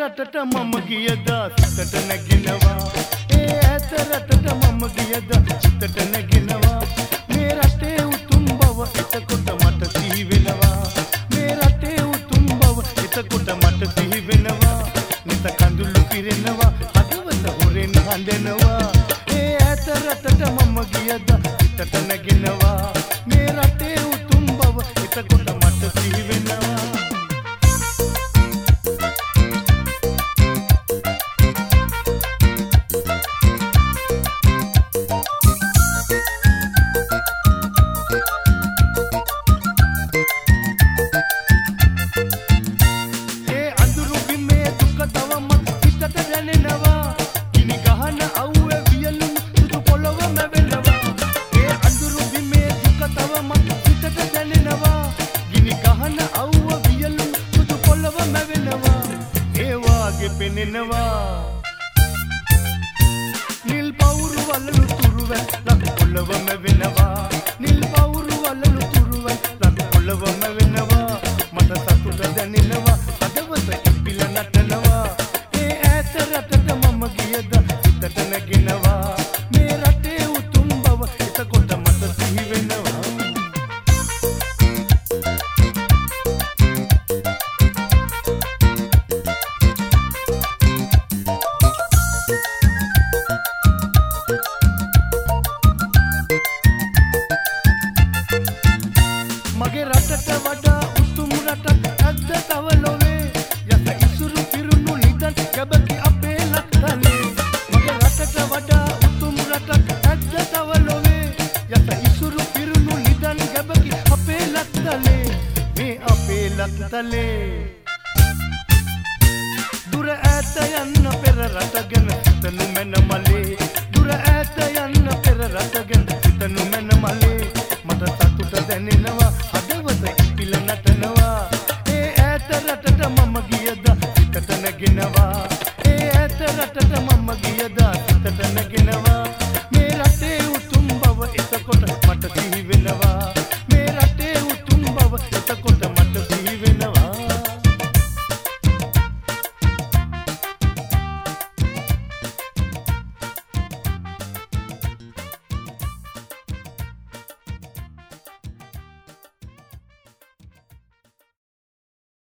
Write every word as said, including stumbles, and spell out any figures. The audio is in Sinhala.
රටට මම ගියදා සිතට නැගිනවා ඒ ඈත රටට මම ගියදා සිතට නැගිනවා මේ රටේ උතුම් බව එතකොට මට සිහි වෙනවා මේ රටේ උතුම් බව එතකොට මට සිහි වෙනවා නිත කඳුළු පිරෙනවා හදවත හොරෙන් හඬනවා ඒ ඈත රටට මම ගියදා සිතට නැගිනවා මේ රටේ උතුම් බව එතකොට මට සිහි වෙනවා නිල් පවුරු වලලු තුරුවැ ලක් පොළවම වෙනවා නිල් පවුරු වලලු තුරුවැ ලක් පොළවම වෙනවා මට සතුට දැනෙනවා හදවත ඉපිල නටනවා ඒ ඈත රටට මම ගියද සිතට නැගෙනවා මේ රටේ උතුම් බව එතකොට මට සිහි වෙනවා මගේ රටට වඩා උතුම් රටක් ඇද්ද තව ලොවේ යස ඉසුරු පිරුණු නිදන් ගැබකි අපේ ලක්තලේ මගේ රටට වඩා උතුම් රටක් ඇද්ද තව ලොවේ යස ඉසුරු පිරුණු නිදන් ගැබකි අපේ ලක්තලේ මේ අපේ ලක්තලේ දුර ඈත යන්න පෙර රට ගැන සිතනු මැන මලේ දුර ඈත යන්න පෙර රට ගැන සිතනු මැන මලේ මට සතුට දැනෙනවා